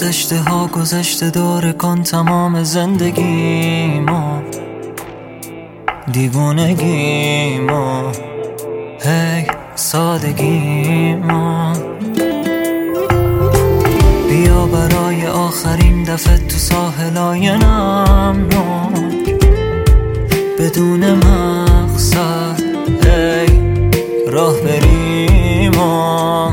گذشته ها گذشته داره کن تمام زندگیمو، دیوونگیمو، هی سادگیمو. بیا برای آخرین دفعه تو ساحلای نمناک، بدون مقصد هی راه بریم و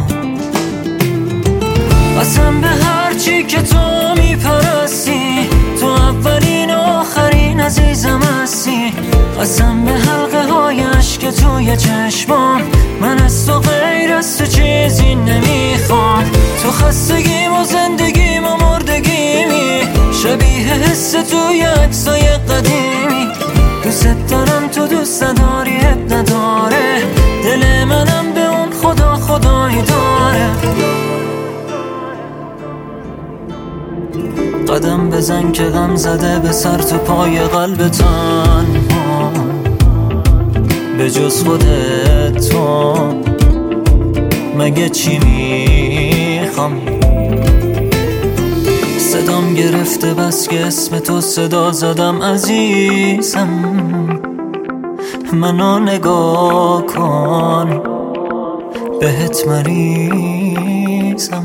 قسم به هرچی که تو میپرستی، تو اولین و آخرین عزیزم هستی. قسم به حلقه های عشق توی چشمام، من از تو غیر از تو چیزی نمیخوام. تو خستگیم و زندگیم و مردگیمی، شبیه حس توی عکسای قدیمی. دوست دارم تو دوست نداری اب نداره، دل منم به اون خدا خدایی داره. قدم بزن که غم زده به سر تو پای قلب تنها، به جز خودت تو مگه چی میخوام؟ صدام گرفته بس که اسم تو صدا زدم عزیزم، منو نگاه کن بهت مریضم.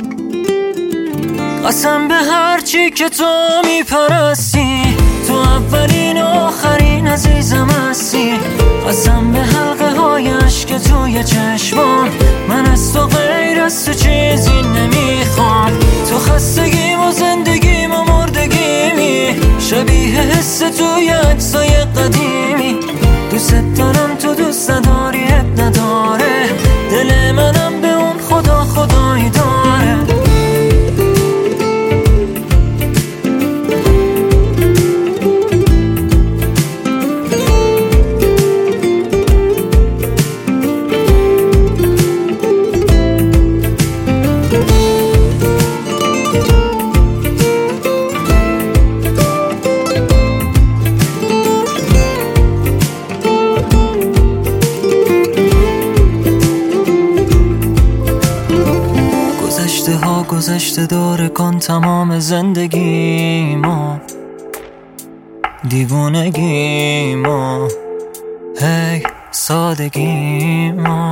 قسم به هرچی که تو میپرستی، تو اولین و آخرین عزیزم هستی. قسم به حلقه های عشق توی چشمام، من از تو غیر از تو چیزی نمیخوام. تو خستگیم و زندگیم و مردگیمی، شبیه حس توی عکسای قدیمی. دوست دارم تو دوست نداری اب نداره، دل منم به اون خدا خدایی داره. گذشته داره کن تمام زندگیمو، دیوونگیمو، هی سادگیمو.